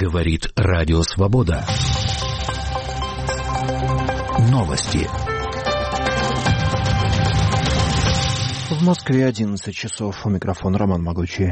Говорит Радио Свобода. Новости. В Москве 11 часов. У микрофона Роман Могучий.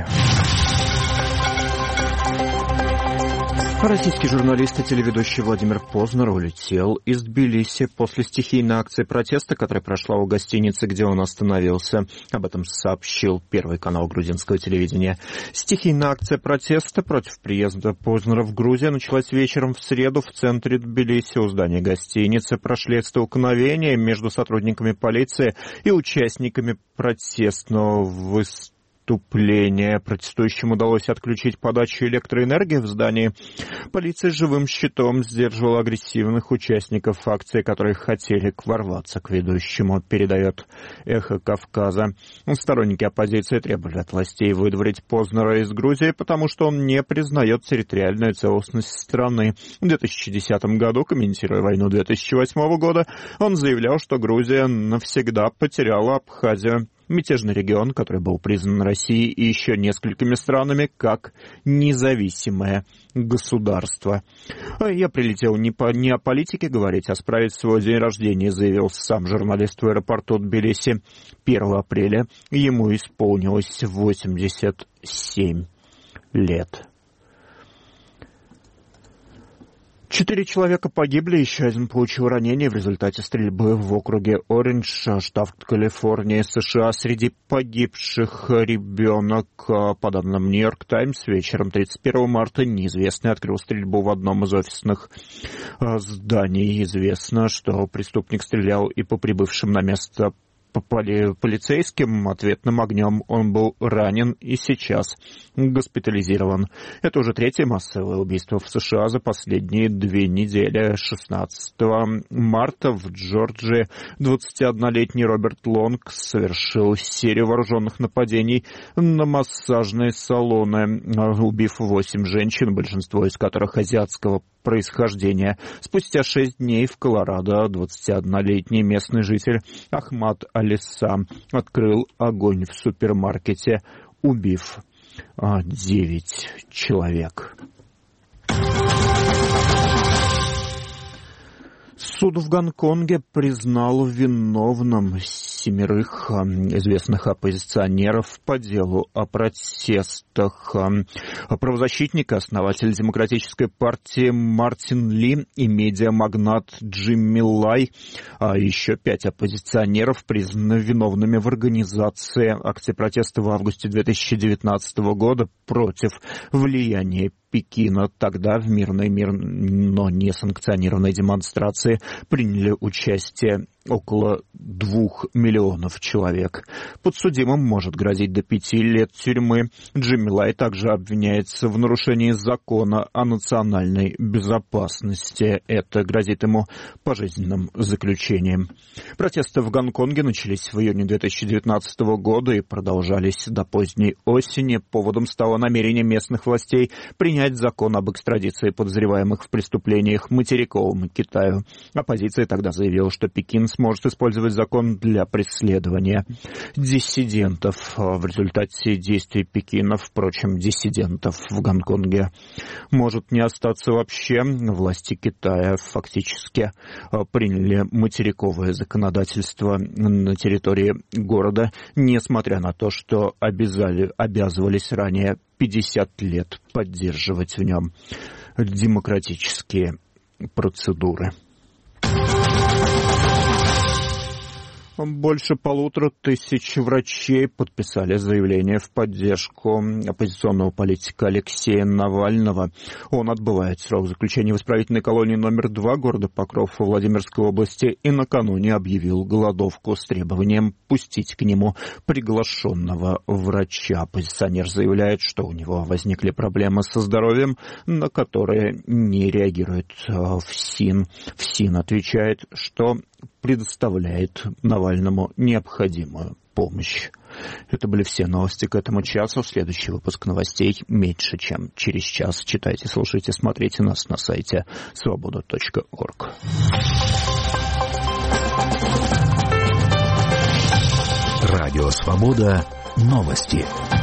Российский журналист и телеведущий Владимир Познер улетел из Тбилиси после стихийной акции протеста, которая прошла у гостиницы, где он остановился. Об этом сообщил Первый канал грузинского телевидения. Стихийная акция протеста против приезда Познера в Грузию началась вечером в среду в центре Тбилиси. У здания гостиницы прошли столкновения между сотрудниками полиции и участниками протестного выступления. Протестующим удалось отключить подачу электроэнергии в здании. Полиция живым щитом сдерживала агрессивных участников акции, которые хотели ворваться к ведущему, передает «Эхо Кавказа». Сторонники оппозиции требовали от властей выдворить Познера из Грузии, потому что он не признает территориальную целостность страны. В 2010 году, комментируя войну 2008 года, он заявлял, что Грузия навсегда потеряла Абхазию. Мятежный регион, который был признан Россией и еще несколькими странами как независимое государство. Я прилетел не о политике говорить, а справить свой день рождения, заявил сам журналист в аэропорту Тбилиси. 1 апреля ему исполнилось 87 лет. 4 человека погибли, еще один получил ранение в результате стрельбы в округе Ориндж, штат Калифорния, США. Среди погибших ребенок. По данным Нью-Йорк Таймс, вечером 31 марта неизвестный открыл стрельбу в одном из офисных зданий. Известно, что преступник стрелял и по прибывшим на место полицейским. Ответным огнем он был ранен и сейчас госпитализирован. Это уже 3-е массовое убийство в США за последние 2 недели. 16 марта в Джорджии 21-летний Роберт Лонг совершил серию вооруженных нападений на массажные салоны, убив 8 женщин, большинство из которых азиатского происхождения. Спустя 6 дней в Колорадо 21-летний местный житель Ахмад Алиса открыл огонь в супермаркете, убив 9 человек. Суд в Гонконге признал виновным 7 известных оппозиционеров по делу о протестах. Правозащитник, основатель Демократической партии Мартин Ли и медиамагнат Джимми Лай, а еще 5 оппозиционеров признаны виновными в организации акции протеста в августе 2019 года против влияния Пекина. Тогда в мирной, но не санкционированной демонстрации приняли участие около 2 миллионов человек. Подсудимым может грозить до 5 лет тюрьмы. Джимми Лай также обвиняется в нарушении закона о национальной безопасности. Это грозит ему пожизненным заключением. Протесты в Гонконге начались в июне 2019 года и продолжались до поздней осени. Поводом стало намерение местных властей принять закон об экстрадиции подозреваемых в преступлениях материковому Китаю. Оппозиция тогда заявила, что Пекин сможет использовать закон для преследования диссидентов. В результате действий Пекина, впрочем, диссидентов в Гонконге может не остаться вообще. Власти Китая фактически приняли материковое законодательство на территории города, несмотря на то, что обязывались ранее 50 лет поддерживать в нем демократические процедуры. Больше 1500 врачей подписали заявление в поддержку оппозиционного политика Алексея Навального. Он отбывает срок заключения в исправительной колонии номер 2 города Покров во Владимирской области и накануне объявил голодовку с требованием пустить к нему приглашенного врача. Оппозиционер заявляет, что у него возникли проблемы со здоровьем, на которые не реагирует ФСИН. ФСИН отвечает, что предоставляет Навальному необходимую помощь. Это были все новости к этому часу. Следующий выпуск новостей меньше, чем через час. Читайте, слушайте, смотрите нас на сайте svoboda.org. Радио Свобода. Новости.